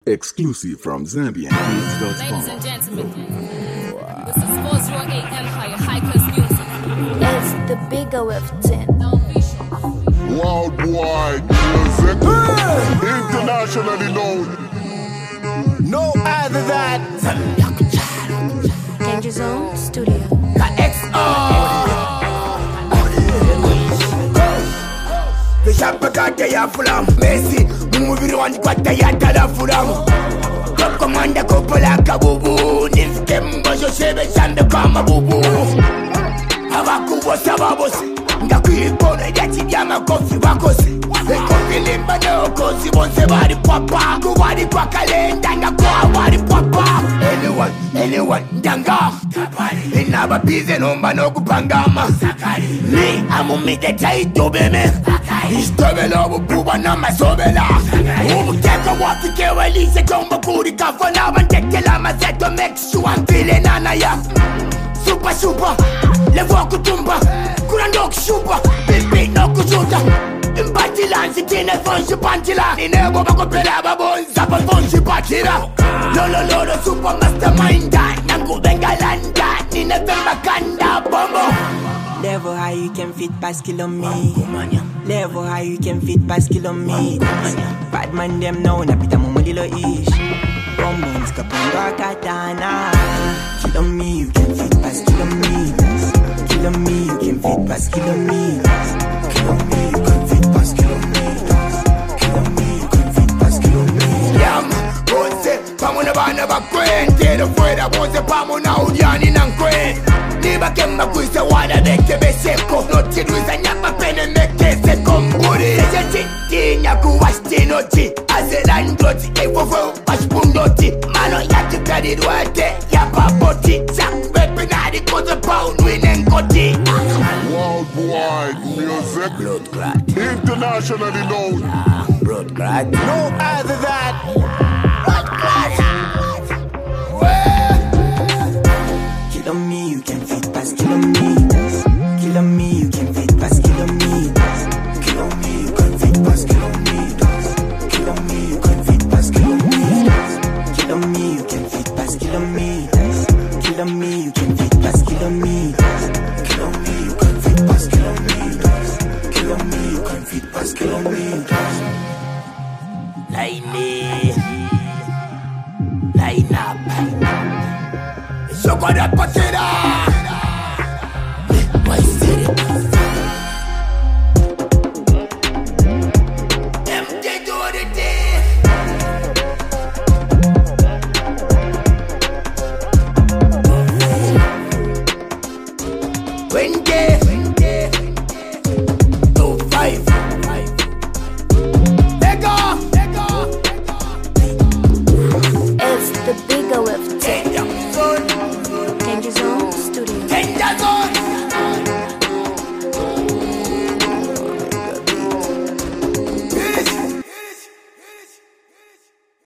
Exclusive from ZambianKids.com. Ladies and gentlemen, this is 408 Empire High Class Music. It's the bigger with 10. Worldwide music, internationally known. No other than Danger Zone Studio. Vishapakata ya fulamu Messi, mumubiri wanji kwa tayata la fulamu Komanda kupola kabubu Nifike mbosho shebe shande kama bubu Hawakuwa sababosi Ndakuipona yati diama kofi wakosi Kofi limba no kosi bonse bari papa Kuwari kwa kalenda nga kwa wari papa Anyone ndanga Inaba bize nomba no kupangama Mi amumide taito beme Istobela bububa na masobela Ubuteka wafikewe lise kombo kuri kafana Bandekela mazeto make sure I'm feeling anaya Super Levo kutumba Kurando kushupa Bibi no kujuta Mbatilanzi kine fonshi pantila Ninebo bako pera babonza pa fonshi patira Lolo super mastermind Nangu bengalanda Nine femba kanda bombo Level high you can fit past kilometers. Level high you can fit past kilometers. Bad man them now na pita mumulilo ish. Bombons kapanga katana. Kilo me you can fit past kilometers. Kilo me you can fit past kilometers. Kilo me you can fit past kilometers. Kilo me you can fit past kilometers. Yam, bonse, pamuna bana bakwen. Tero fuera bonse pamuna udiani nankwen. Niba kemba kuise wada beke beseko Noti duisa nyapa pene meke seko mburi Eje titi nyaku washti noti Azelandoti Efofo washpundoti Mano yati kadidwate Yapa boti Sak wepe nadi kote pound winenkoti worldwide music, Blood clot internationally known. Blood clot No other than Blood clot Kilo me you can fit past kilometers. Kilo me you can fit past kilometers. Kilo me you can fit past kilometers. Kilo me you can fit past kilometers. Kilo me you can fit past kilometers. Kilo me you can fit past kilometers. Kilo me you can fit past kilometers. Kilo me you can fit past kilometers. Line up Chocolate patera My city MJ do the day When